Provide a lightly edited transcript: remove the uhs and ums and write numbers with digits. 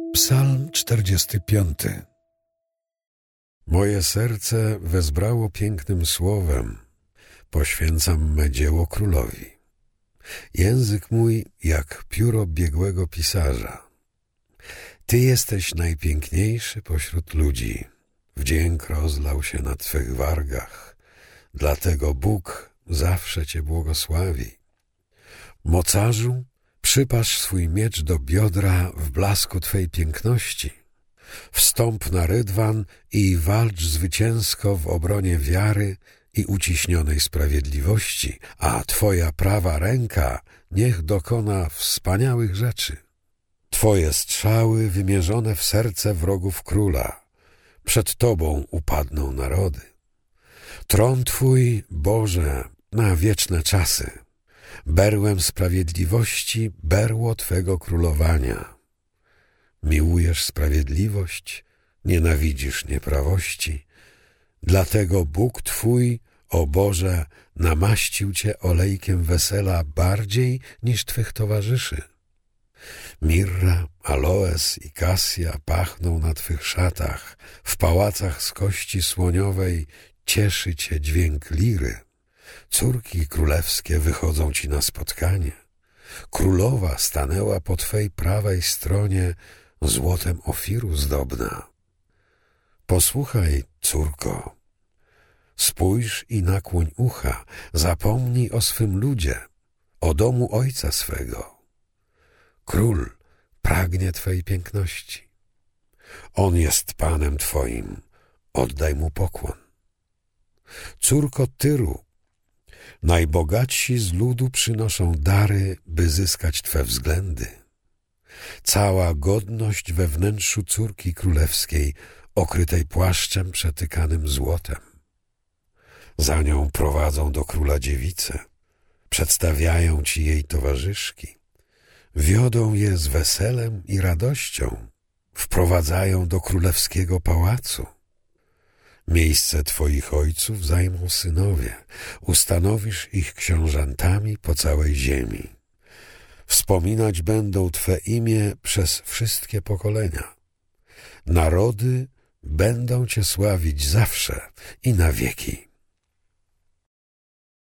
Psalm 45. Moje serce wezbrało pięknym słowem, poświęcam me dzieło królowi. Język mój jak pióro biegłego pisarza. Ty jesteś najpiękniejszy pośród ludzi. Wdzięk rozlał się na Twych wargach, dlatego Bóg zawsze Cię błogosławi. Mocarzu, przypasz swój miecz do biodra w blasku Twej piękności. Wstąp na rydwan i walcz zwycięsko w obronie wiary i uciśnionej sprawiedliwości, a Twoja prawa ręka niech dokona wspaniałych rzeczy. Twoje strzały wymierzone w serce wrogów króla, przed Tobą upadną narody. Tron Twój, Boże, na wieczne czasy. Berłem sprawiedliwości berło Twego królowania. Miłujesz sprawiedliwość, nienawidzisz nieprawości. Dlatego Bóg Twój, o Boże, namaścił Cię olejkiem wesela bardziej niż Twych towarzyszy. Mirra, aloes i kasja pachną na Twych szatach. W pałacach z kości słoniowej cieszy Cię dźwięk liry. Córki królewskie wychodzą Ci na spotkanie. Królowa stanęła po Twej prawej stronie, złotem Ofiru zdobna. Posłuchaj, córko, spójrz i nakłoń ucha, zapomnij o swym ludzie, o domu ojca swego. Król pragnie Twej piękności. On jest Panem Twoim, oddaj Mu pokłon. Córko Tyru, najbogatsi z ludu przynoszą dary, by zyskać Twe względy. Cała godność we wnętrzu córki królewskiej, okrytej płaszczem przetykanym złotem. Za nią prowadzą do króla dziewice, przedstawiają Ci jej towarzyszki, wiodą je z weselem i radością, wprowadzają do królewskiego pałacu. Miejsce Twoich ojców zajmą synowie, ustanowisz ich książętami po całej ziemi. Wspominać będą Twe imię przez wszystkie pokolenia. Narody będą Cię sławić zawsze i na wieki.